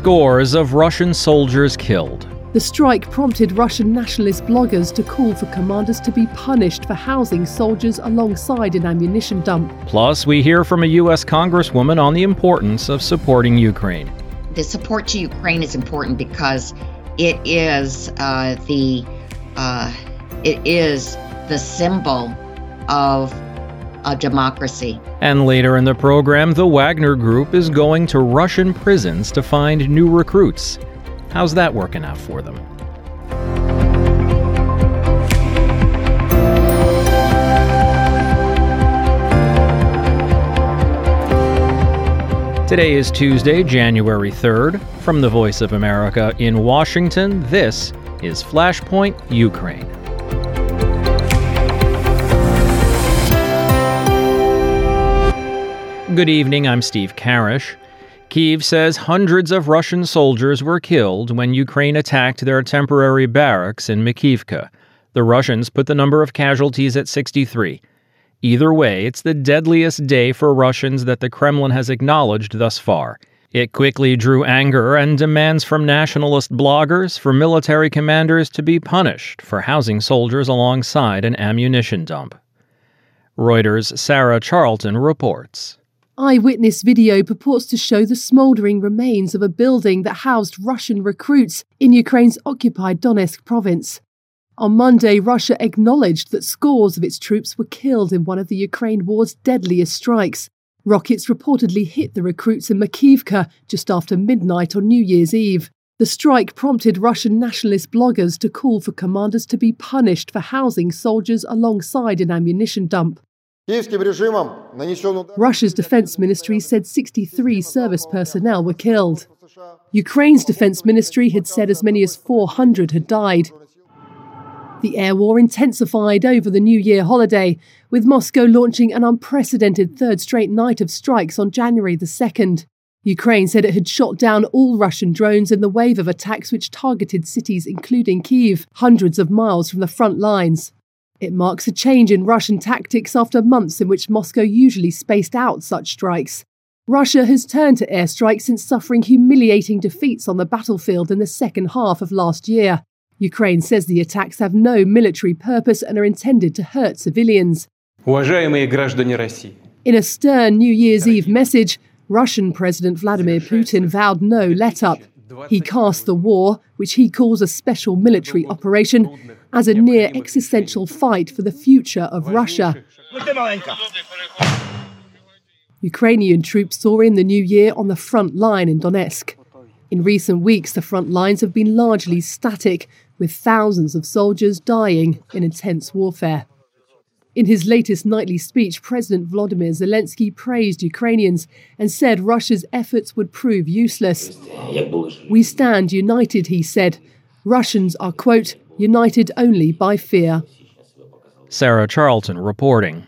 Scores of Russian soldiers killed. The strike prompted Russian nationalist bloggers to call for commanders to be punished for housing soldiers alongside an ammunition dump. Plus, we hear from a U.S. Congresswoman on the importance of supporting Ukraine. The support to Ukraine is important because it is the symbol of a democracy. And later in the program, the Wagner Group is going to Russian prisons to find new recruits. How's that working out for them? Today is Tuesday, January 3rd. From the Voice of America in Washington, this is Flashpoint Ukraine. Good evening, I'm Steve Karish. Kyiv says hundreds of Russian soldiers were killed when Ukraine attacked their temporary barracks in Makivka. The Russians put the number of casualties at 63. Either way, it's the deadliest day for Russians that the Kremlin has acknowledged thus far. It quickly drew anger and demands from nationalist bloggers for military commanders to be punished for housing soldiers alongside an ammunition dump. Reuters' Sarah Charlton reports. Eyewitness video purports to show the smouldering remains of a building that housed Russian recruits in Ukraine's occupied Donetsk province. On Monday, Russia acknowledged that scores of its troops were killed in one of the Ukraine war's deadliest strikes. Rockets reportedly hit the recruits in Makivka just after midnight on New Year's Eve. The strike prompted Russian nationalist bloggers to call for commanders to be punished for housing soldiers alongside an ammunition dump. Russia's defense ministry said 63 service personnel were killed. Ukraine's defense ministry had said as many as 400 had died. The air war intensified over the New Year holiday, with Moscow launching an unprecedented third straight night of strikes on January the 2nd. Ukraine said it had shot down all Russian drones in the wave of attacks which targeted cities including Kyiv, hundreds of miles from the front lines. It marks a change in Russian tactics after months in which Moscow usually spaced out such strikes. Russia has turned to airstrikes since suffering humiliating defeats on the battlefield in the second half of last year. Ukraine says the attacks have no military purpose and are intended to hurt civilians. In a stern New Year's Eve message, Russian President Vladimir Putin vowed no let-up. He cast the war, which he calls a special military operation, as a near-existential fight for the future of Russia. Ukrainian troops saw in the new year on the front line in Donetsk. In recent weeks, the front lines have been largely static, with thousands of soldiers dying in intense warfare. In his latest nightly speech, President Volodymyr Zelensky praised Ukrainians and said Russia's efforts would prove useless. "We stand united," he said. "Russians are, quote, united only by fear." Sarah Charlton reporting.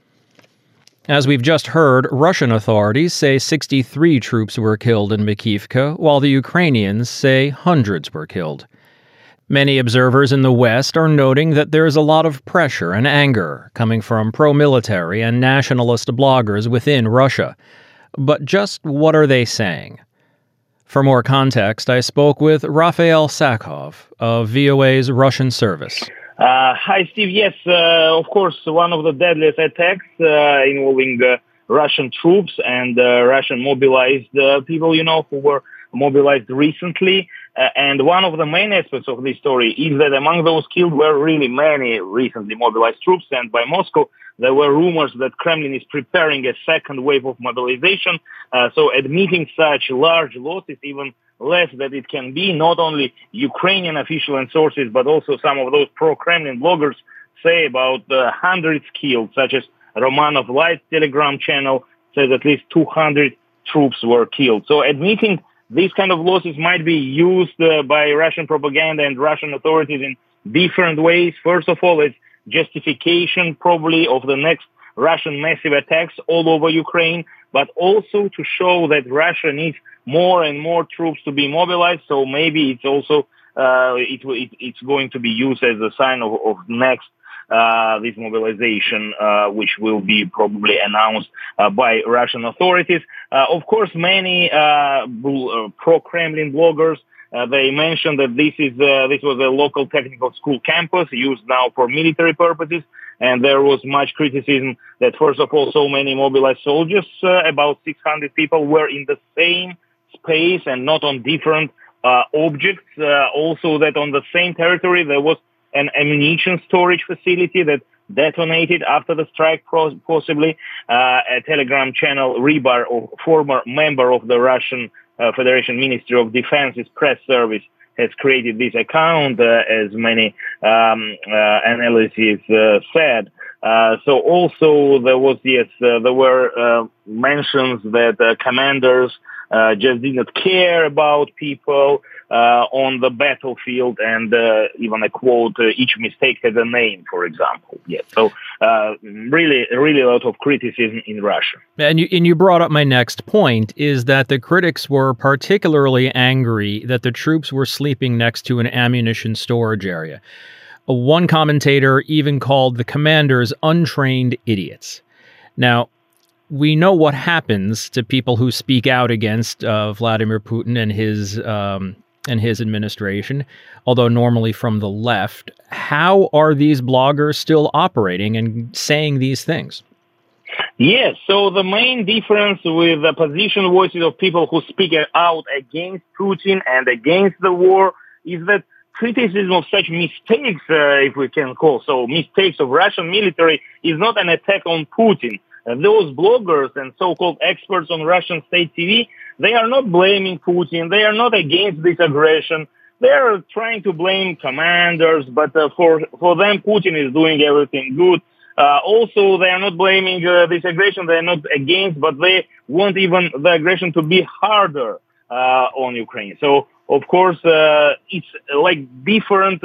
As we've just heard, Russian authorities say 63 troops were killed in Makivka, while the Ukrainians say hundreds were killed. Many observers in the West are noting that there is a lot of pressure and anger coming from pro-military and nationalist bloggers within Russia. But just what are they saying? For more context, I spoke with Rafael Sakov of VOA's Russian service. Hi, Steve. Yes, of course, one of the deadliest attacks involving Russian troops and Russian mobilized people, who were mobilized recently. And one of the main aspects of this story is that among those killed were really many recently mobilized troops. And by Moscow, there were rumors that Kremlin is preparing a second wave of mobilization. So admitting such large losses, even less that it can be, not only Ukrainian official and sources, but also some of those pro-Kremlin bloggers say about hundreds killed, such as Romanov Light Telegram channel says at least 200 troops were killed. So admitting these kind of losses might be used by Russian propaganda and Russian authorities in different ways. First of all, it's justification probably of the next Russian massive attacks all over Ukraine, but also to show that Russia needs more and more troops to be mobilized. So maybe it's also it's going to be used as a sign of next this mobilization, which will be probably announced by Russian authorities. Of course, many pro-Kremlin bloggers, they mentioned that this was a local technical school campus used now for military purposes. And there was much criticism that, first of all, so many mobilized soldiers, about 600 people, were in the same space and not on different objects. Also, that on the same territory, there was an ammunition storage facility that detonated after the strike, possibly. A Telegram channel, Rybar, a former member of the Russian Federation Ministry of Defense's press service, has created this account, as many analyses said. So also there were mentions that commanders just did not care about people on the battlefield, and even a quote, each mistake has a name, for example. Yeah. So really a lot of criticism in Russia. And you brought up my next point, is that the critics were particularly angry that the troops were sleeping next to an ammunition storage area. One commentator even called the commanders untrained idiots. Now, we know what happens to people who speak out against Vladimir Putin and his administration, although normally from the left. How are these bloggers still operating and saying these things? Yes, so the main difference with the opposition voices of people who speak out against Putin and against the war is that criticism of such mistakes, if we can call so, mistakes of Russian military, is not an attack on Putin. Those bloggers and so-called experts on Russian state TV, they are not blaming Putin. They are not against this aggression. They are trying to blame commanders, but for them, Putin is doing everything good. Also, they are not blaming this aggression. They are not against, but they want even the aggression to be harder on Ukraine. So, of course, it's like different,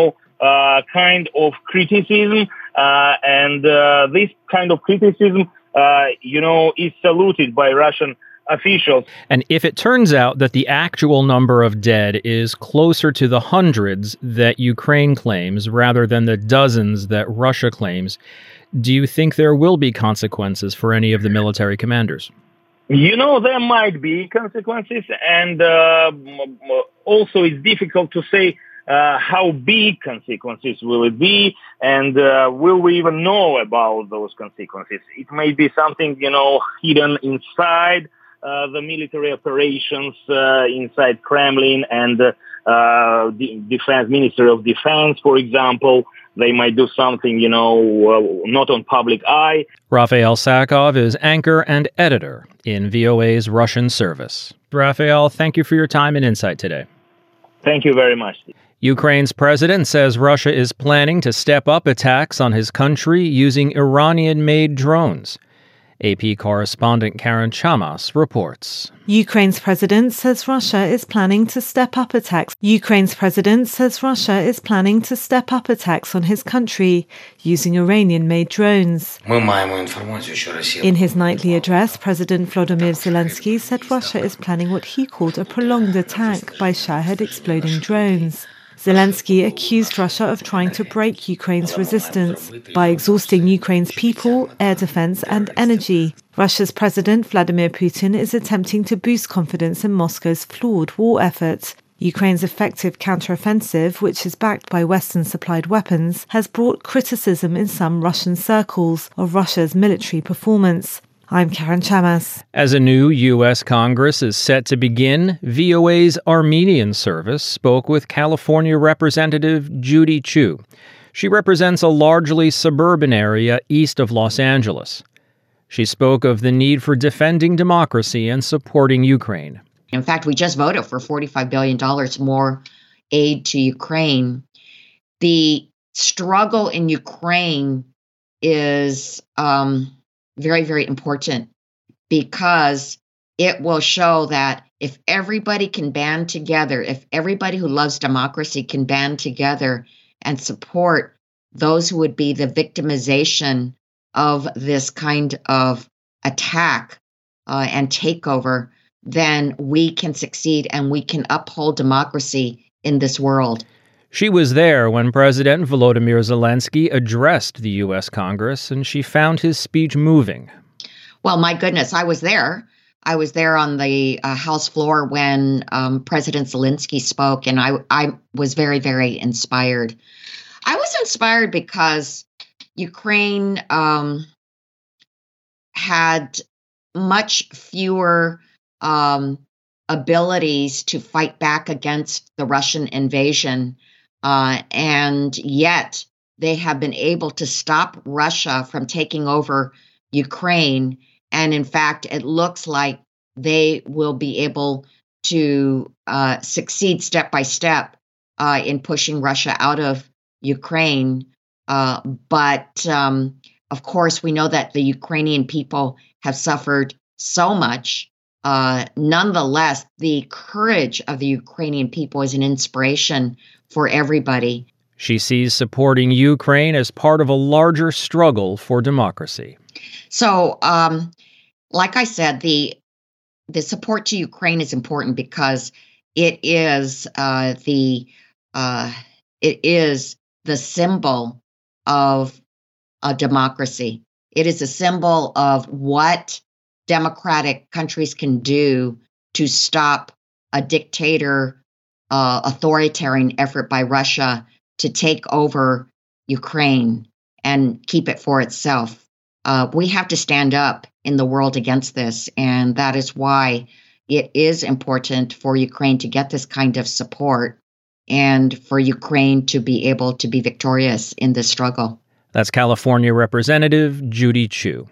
kind of criticism. And this kind of criticism, is saluted by Russian officials. And if it turns out that the actual number of dead is closer to the hundreds that Ukraine claims rather than the dozens that Russia claims, do you think there will be consequences for any of the military commanders? There might be consequences, and also it's difficult to say how big consequences will it be, and will we even know about those consequences? It may be something, hidden inside the military operations, inside Kremlin and the Defense Ministry of Defense, for example. They might do something, not on public eye. Raphael Sakov is anchor and editor in VOA's Russian service. Raphael, thank you for your time and insight today. Thank you very much. Ukraine's president says Russia is planning to step up attacks on his country using Iranian-made drones. AP correspondent Karen Chamas reports. Ukraine's president says Russia is planning to step up attacks. Ukraine's president says Russia is planning to step up attacks on his country using Iranian-made drones. In his nightly address, President Volodymyr Zelensky said Russia is planning what he called a prolonged attack by Shahed-exploding drones. Zelensky accused Russia of trying to break Ukraine's resistance by exhausting Ukraine's people, air defense, and energy. Russia's President Vladimir Putin is attempting to boost confidence in Moscow's flawed war effort. Ukraine's effective counteroffensive, which is backed by Western-supplied weapons, has brought criticism in some Russian circles of Russia's military performance. I'm Karen Chamas. As a new U.S. Congress is set to begin, VOA's Armenian service spoke with California Representative Judy Chu. She represents a largely suburban area east of Los Angeles. She spoke of the need for defending democracy and supporting Ukraine. In fact, we just voted for $45 billion more aid to Ukraine. The struggle in Ukraine is very, very important, because it will show that if everybody can band together, if everybody who loves democracy can band together and support those who would be the victimization of this kind of attack and takeover, then we can succeed and we can uphold democracy in this world. She was there when President Volodymyr Zelensky addressed the U.S. Congress, and she found his speech moving. Well, my goodness, I was there. I was there on the House floor when President Zelensky spoke, and I was very, very inspired. I was inspired because Ukraine had much fewer abilities to fight back against the Russian invasion, and yet they have been able to stop Russia from taking over Ukraine. And in fact, it looks like they will be able to succeed step by step in pushing Russia out of Ukraine. But of course, we know that the Ukrainian people have suffered so much. Nonetheless, the courage of the Ukrainian people is an inspiration for everybody. She sees supporting Ukraine as part of a larger struggle for democracy. So, like I said, the support to Ukraine is important because it is the symbol of a democracy. It is a symbol of what democratic countries can do to stop a dictator, authoritarian effort by Russia to take over Ukraine and keep it for itself. We have to stand up in the world against this, and that is why it is important for Ukraine to get this kind of support and for Ukraine to be able to be victorious in this struggle. That's California Representative Judy Chu.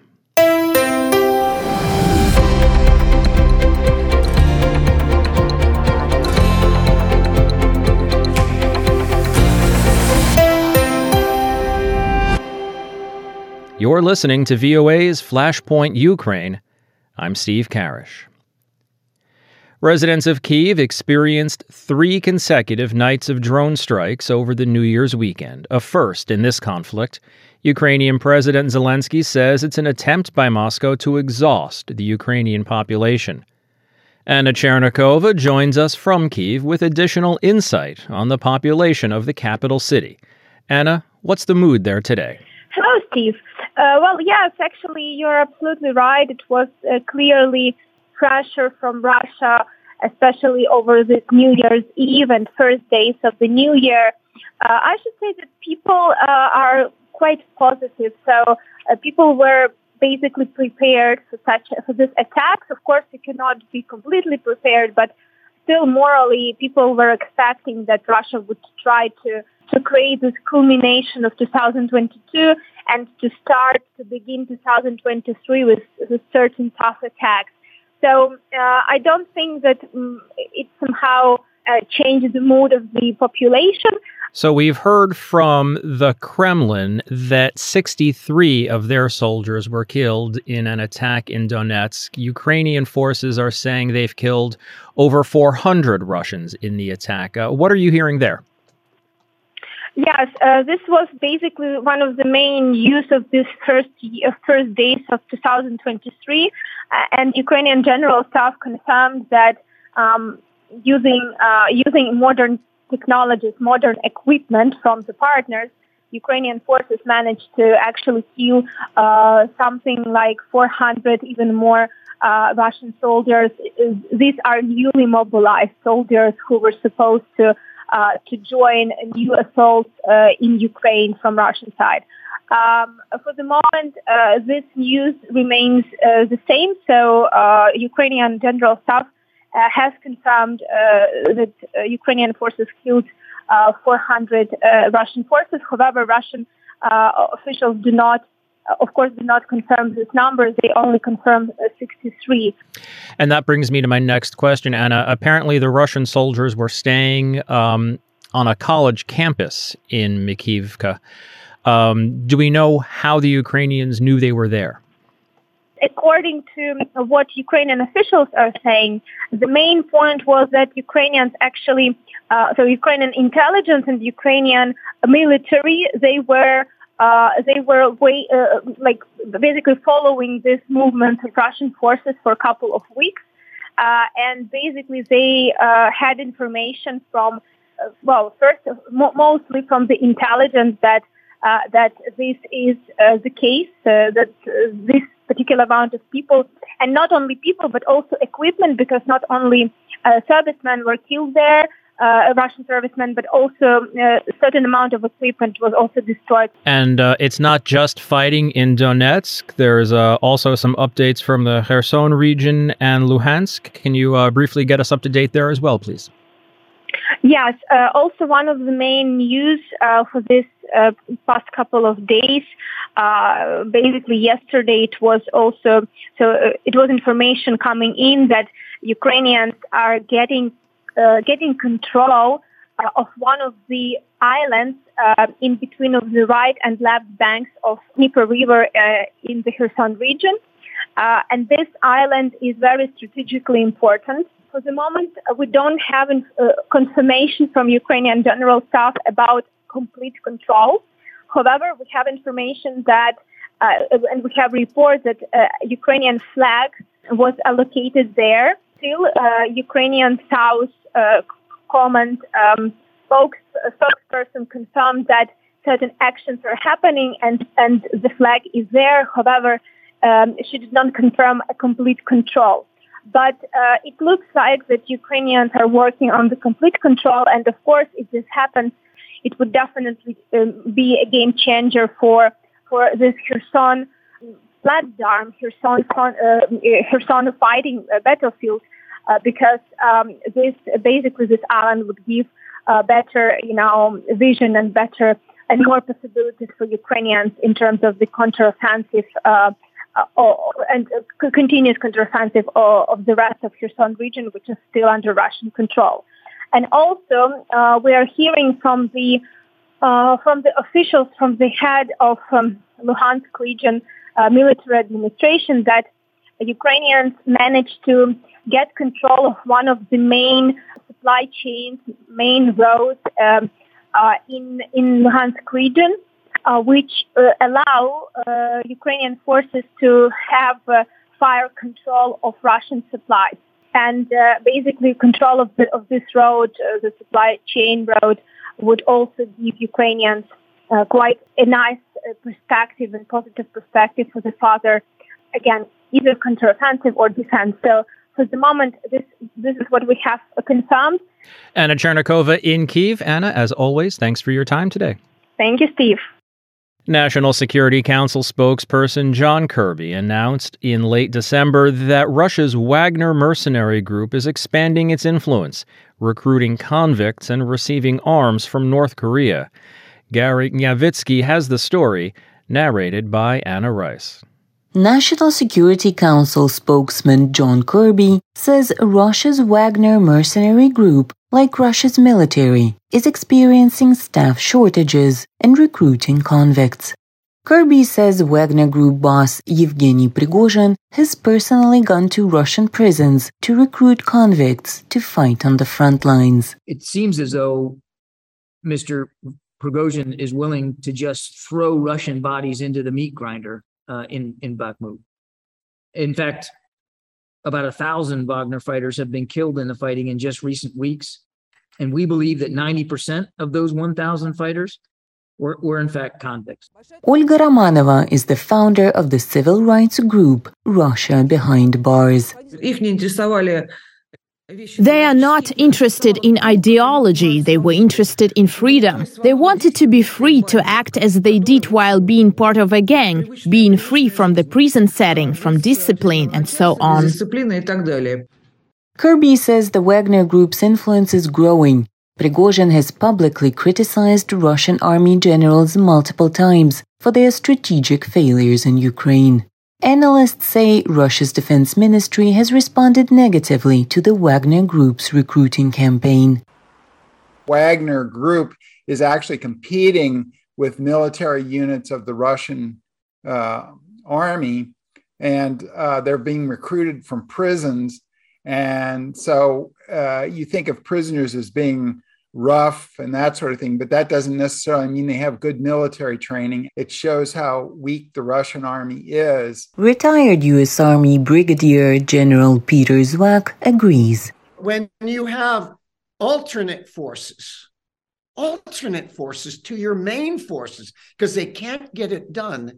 You're listening to VOA's Flashpoint Ukraine. I'm Steve Karish. Residents of Kyiv experienced 3 consecutive nights of drone strikes over the New Year's weekend, a first in this conflict. Ukrainian President Zelensky says it's an attempt by Moscow to exhaust the Ukrainian population. Anna Chernikova joins us from Kyiv with additional insight on the population of the capital city. Anna, what's the mood there today? Hello, Steve. Well, yes, actually, you're absolutely right. It was clearly pressure from Russia, especially over this New Year's Eve and first days of the New Year. I should say that people are quite positive. So people were basically prepared for this attack. Of course, you cannot be completely prepared, but still morally, people were expecting that Russia would try to create this culmination of 2022 and to begin 2023 with certain tough attacks. So I don't think that it somehow changed the mood of the population. So we've heard from the Kremlin that 63 of their soldiers were killed in an attack in Donetsk. Ukrainian forces are saying they've killed over 400 Russians in the attack. What are you hearing there? Yes, this was basically one of the main use of this first days of 2023, and Ukrainian General Staff confirmed that using modern technologies, modern equipment from the partners, Ukrainian forces managed to actually kill something like 400, even more Russian soldiers. These are newly mobilized soldiers who were supposed to join new assaults in Ukraine from Russian side. For the moment, this news remains the same. So Ukrainian General Staff has confirmed that Ukrainian forces killed 400 Russian forces. However, Russian officials do not confirm this number. They only confirm 63. And that brings me to my next question, Anna. Apparently, the Russian soldiers were staying on a college campus in Mykolaiv. Do we know how the Ukrainians knew they were there? According to what Ukrainian officials are saying, the main point was that Ukrainians actually, Ukrainian intelligence and Ukrainian military, they were basically following this movement of Russian forces for a couple of weeks, and basically they had information from, mostly from the intelligence that that this is the case, that this particular amount of people, and not only people, but also equipment, because not only servicemen were killed there, Russian servicemen, but also a certain amount of equipment was also destroyed. And it's not just fighting in Donetsk. There's also some updates from the Kherson region and Luhansk. Can you briefly get us up to date there as well, please? Yes. Also, one of the main news for this past couple of days, basically yesterday, it was information coming in that Ukrainians are getting control of one of the islands in between of the right and left banks of Dnieper River in the Kherson region. And this island is very strategically important. For the moment, we don't have confirmation from Ukrainian General Staff about complete control. However, we have information that, and we have reports that Ukrainian flag was allocated there. Still, Ukrainian South Command spokesperson confirmed that certain actions are happening and the flag is there. However, she did not confirm a complete control. But it looks like that Ukrainians are working on the complete control. And of course, if this happens, it would definitely be a game changer for this Kherson platform, Kherson fighting battlefield, because this island would give better, vision and better and more possibilities for Ukrainians in terms of the counteroffensive and continuous counteroffensive of the rest of Kherson region, which is still under Russian control. And also, we are hearing from the officials, from the head of Luhansk region military administration, that Ukrainians managed to get control of one of the main supply chains, main roads in Luhansk region, which allow Ukrainian forces to have fire control of Russian supplies. And basically control of this road, the supply chain road, would also give Ukrainians quite a nice perspective and positive perspective for the further, again, either counteroffensive or defense. So for the moment, this is what we have confirmed. Anna Chernikova in Kyiv. Anna, as always, thanks for your time today. Thank you, Steve. National Security Council spokesperson John Kirby announced in late December that Russia's Wagner mercenary group is expanding its influence, recruiting convicts and receiving arms from North Korea. Gary Gnyavitsky has the story, narrated by Anna Rice. National Security Council spokesman John Kirby says Russia's Wagner mercenary group, like Russia's military, is experiencing staff shortages and recruiting convicts. Kirby says Wagner Group boss Yevgeny Prigozhin has personally gone to Russian prisons to recruit convicts to fight on the front lines. It seems as though Mr. Prigozhin is willing to just throw Russian bodies into the meat grinder in Bakhmut. In fact, about 1,000 Wagner fighters have been killed in the fighting in just recent weeks. And we believe that 90% of those 1,000 fighters were in fact convicts. Olga Romanova is the founder of the civil rights group Russia Behind Bars. They are not interested in ideology. They were interested in freedom. They wanted to be free to act as they did while being part of a gang, being free from the prison setting, from discipline, and so on. Kirby says the Wagner Group's influence is growing. Prigozhin has publicly criticized Russian army generals multiple times for their strategic failures in Ukraine. Analysts say Russia's defense ministry has responded negatively to the Wagner Group's recruiting campaign. Wagner Group is actually competing with military units of the Russian army, and they're being recruited from prisons. And so you think of prisoners as being rough and that sort of thing, but that doesn't necessarily mean they have good military training. It shows how weak the Russian army is. Retired U.S. Army Brigadier General Peter Zwack agrees. When you have alternate forces alternate forces to your main forces because they can't get it done.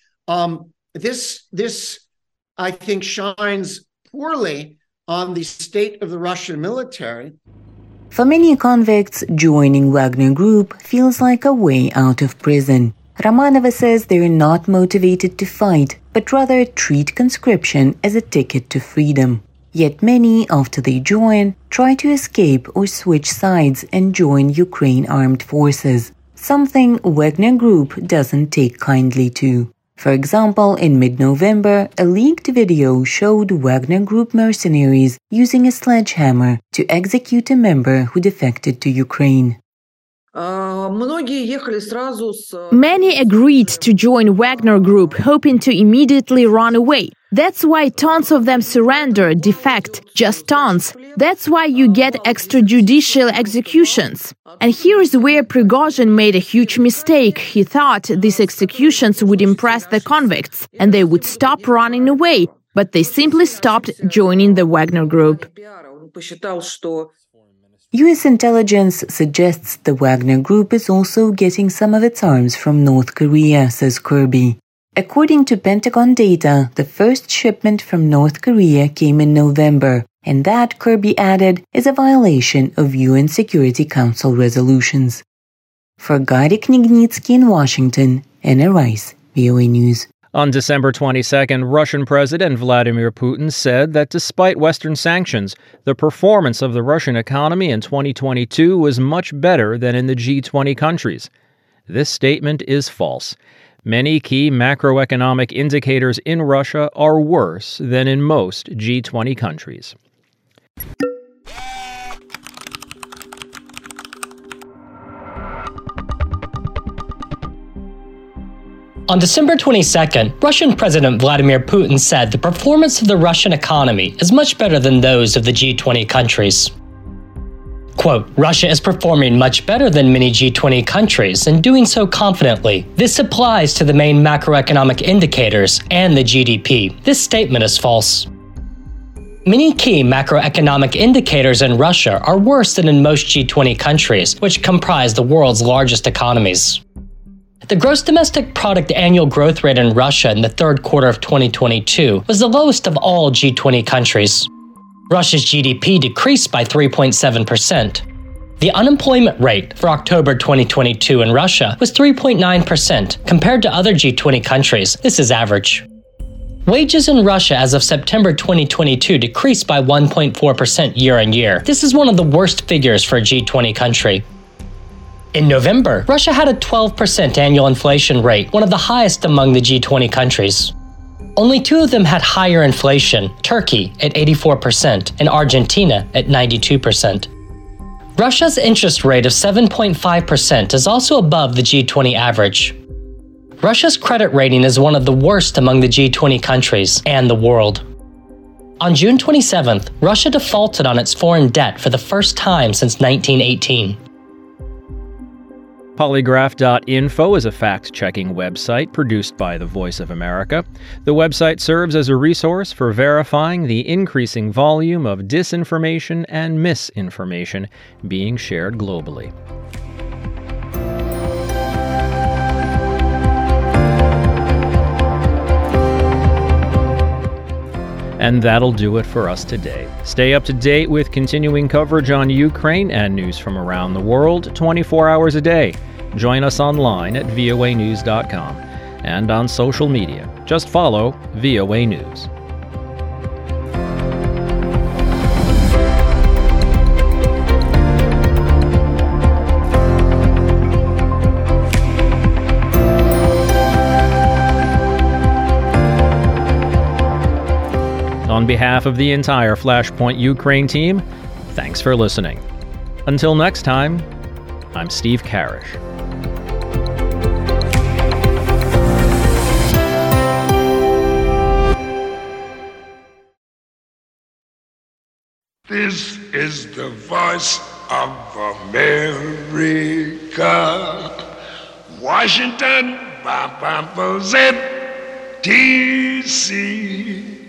This, I think, shines poorly on the state of the Russian military. For many convicts, joining Wagner Group feels like a way out of prison. Romanova says they're not motivated to fight, but rather treat conscription as a ticket to freedom. Yet many, after they join, try to escape or switch sides and join Ukraine armed forces, something Wagner Group doesn't take kindly to. For example, in mid-November, a leaked video showed Wagner Group mercenaries using a sledgehammer to execute a member who defected to Ukraine. Many agreed to join Wagner Group, hoping to immediately run away. That's why tons of them surrender, defect, just tons. That's why you get extrajudicial executions. And here's where Prigozhin made a huge mistake. He thought these executions would impress the convicts, and they would stop running away, but they simply stopped joining the Wagner Group. U.S. intelligence suggests the Wagner Group is also getting some of its arms from North Korea, says Kirby. According to Pentagon data, the first shipment from North Korea came in November, and that, Kirby added, is a violation of UN Security Council resolutions. For Gary Knignitsky in Washington, Anna Rice, VOA News. On December 22nd, Russian President Vladimir Putin said that despite Western sanctions, the performance of the Russian economy in 2022 was much better than in the G20 countries. This statement is false. Many key macroeconomic indicators in Russia are worse than in most G20 countries. On December 22nd, Russian President Vladimir Putin said the performance of the Russian economy is much better than those of the G20 countries. Quote, Russia is performing much better than many G20 countries and doing so confidently. This applies to the main macroeconomic indicators and the GDP. This statement is false. Many key macroeconomic indicators in Russia are worse than in most G20 countries, which comprise the world's largest economies. The gross domestic product annual growth rate in Russia in the third quarter of 2022 was the lowest of all G20 countries. Russia's GDP decreased by 3.7%. The unemployment rate for October 2022 in Russia was 3.9%. Compared to other G20 countries, this is average. Wages in Russia as of September 2022 decreased by 1.4% year-on-year. This is one of the worst figures for a G20 country. In November, Russia had a 12% annual inflation rate, one of the highest among the G20 countries. Only two of them had higher inflation, Turkey at 84% and Argentina at 92%. Russia's interest rate of 7.5% is also above the G20 average. Russia's credit rating is one of the worst among the G20 countries and the world. On June 27th, Russia defaulted on its foreign debt for the first time since 1918. Polygraph.info is a fact-checking website produced by the Voice of America. The website serves as a resource for verifying the increasing volume of disinformation and misinformation being shared globally. And that'll do it for us today. Stay up to date with continuing coverage on Ukraine and news from around the world 24 hours a day. Join us online at voanews.com and on social media. Just follow VOA News. On behalf of the entire Flashpoint Ukraine team, thanks for listening. Until next time, I'm Steve Karish. This is the voice of America. Washington, D.C.